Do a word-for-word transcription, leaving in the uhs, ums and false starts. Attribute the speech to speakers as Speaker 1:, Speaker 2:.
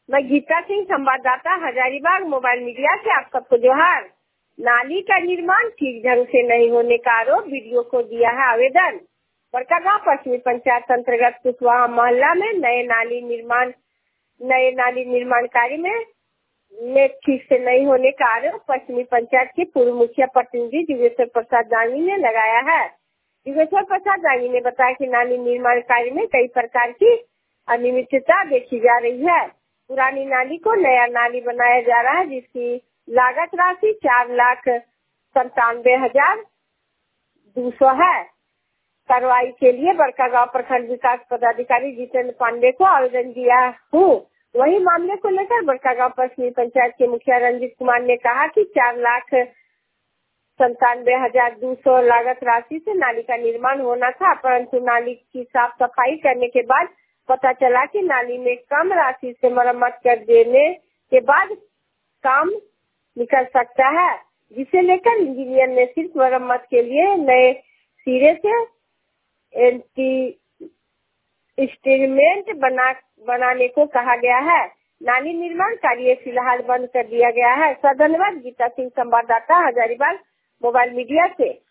Speaker 1: मैं गीता सिंह, संवाददाता Hazaribagh mobile media से आप सबको जोहार। नाली का निर्माण ठीक ढंग से नहीं होने का आरोप वीडियो को दिया है आवेदन। बड़कागांव पश्चिमी पंचायत अंतर्गत कुशवाहा मोहल्ला में नए नाली निर्माण नए नाली निर्माण कार्य में में ठीक से नहीं होने का आरोप पश्चिमी पंचायत के पूर्व मुखिया प्रतिनिधि दिवेश्वर प्रसाद दांगी ने लगाया है। दिवेश्वर प्रसाद दांगी ने बताया कि नाली निर्माण कार्य में कई प्रकार की अनियमितता देखी जा रही है। पुरानी नाली को नया नाली बनाया जा रहा है, जिसकी लागत राशि चार लाख संतानवे हजार दो सौ है। कार्रवाई के लिए बड़कागांव प्रखंड विकास पदाधिकारी जितेंद्र पांडे को आवेदन दिया हूँ। वही मामले को लेकर बड़कागांव पश्चिमी पंचायत के मुखिया रंजीत कुमार ने कहा कि चार लाख संतानवे हजार दो सौ लागत राशि से नाली का निर्माण होना था, परंतु नाली की साफ सफाई करने के बाद पता चला कि नाली में कम राशि से मरम्मत कर देने के बाद काम निकल सकता है, जिसे लेकर इंजीनियर ने सिर्फ मरम्मत के लिए नए सिरे से एंटी इंस्ट्रूमेंट बना बनाने को कहा गया है। नाली निर्माण कार्य फिलहाल बंद कर दिया गया है। धन्यवाद। गीता सिंह, संवाददाता हजारीबाग मोबाइल मीडिया से।